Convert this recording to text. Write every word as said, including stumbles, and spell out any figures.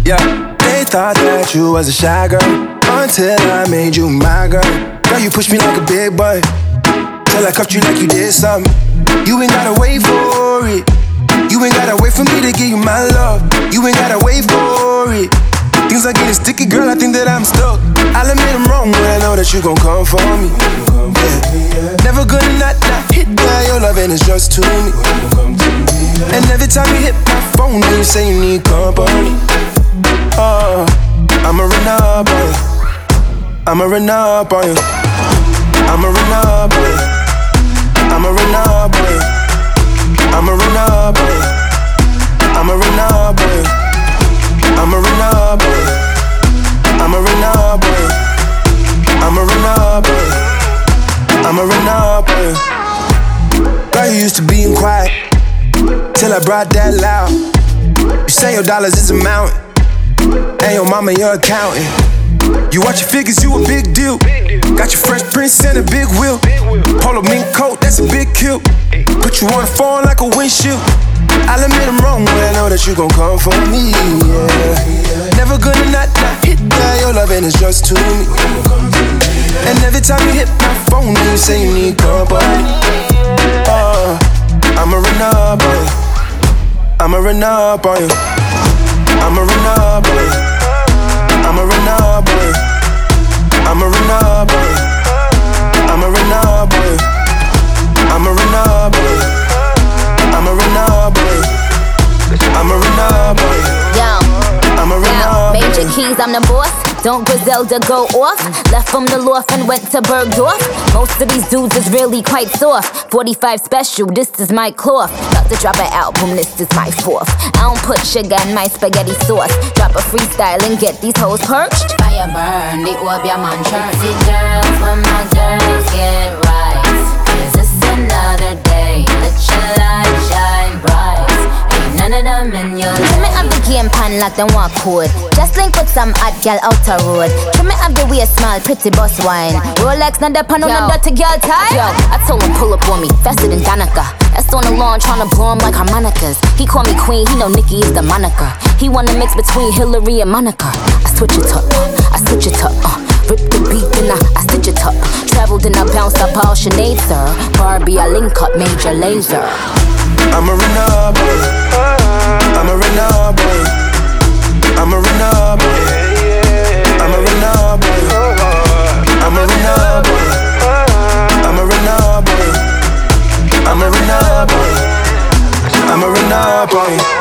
Yeah, they thought that you was a shy girl until I made you my girl. Girl, you pushed me like a big boy till I cuffed you like you did something. You ain't gotta wait for it. You ain't gotta wait for me to give you my love. You ain't gotta wait for it. Things are getting sticky, girl, I think that I'm stuck. I'll admit I'm wrong, but I know that you gon' come for me. Yeah. Never gonna not, not hit by your loving is just to me. And every time you hit my phone, then you say you need company. Oh, I'ma run up on you. I'ma run up on you. I'ma run up on you. I'ma run up on you. I'ma run up on you. I'ma run up on you. I'ma run up on you. I'ma run up on you. I'ma run up on you. I'ma run up on you. Girl, you used to being quiet till I brought that loud. You say your dollars is a mountain, and your mama your accountant. You watch your figures, you a big deal. Got your Fresh Prince and a big wheel. Polo mink coat, that's a big kill. Put you on the phone like a windshield. I'll admit I'm wrong, but I know that you gon' come for me, yeah. Never gonna not, not hit that, your loving is just to me. And every time you hit my phone, then you say you need company. Oh, I'ma run up on you. I'ma run up on you. I'ma run up on you. I'ma run up on you. I'ma run up on you. I'ma run up on you. I'ma run up on you. I'ma run up on you. I'ma run up on you. Yo, I'ma run up on you. Major Keys, I'm the boss. Don't Griselda go off? Left from the loft and went to Bergdorf. Most of these dudes is really quite soft. forty-five special, this is my cloth. About to drop an album, this is my fourth. I don't put sugar in my spaghetti sauce. Drop a freestyle and get these hoes perched. Fire burn, the Obia man church. See girls, when my girls get right. Is this another day? Let your light shine bright. Ain't none of them in your life. Trim me up the game pan like them walk code. Just link with some hot gal out the road. Trim me up the way small, pretty boss wine. Rolex, not the pan on the dirty girl tie. Yo, I told him pull up on me, faster than Danica. That's on the lawn, tryna blow him like harmonicas. He call me queen, he know Nicki is the moniker. He wanna mix between Hillary and Monica. I switch it up, uh, I switch it up, uh. Rip the beat and I, I stitch it up. Traveled and I bounced up all Sinead, sir. Barbie, I link up Major Lazer. I'ma run up on you. I'ma run up on you. I'ma run up on you. I'ma run up on you. I'ma run up on you. I'ma run up on you. I'ma run up on you. I'ma run up on you.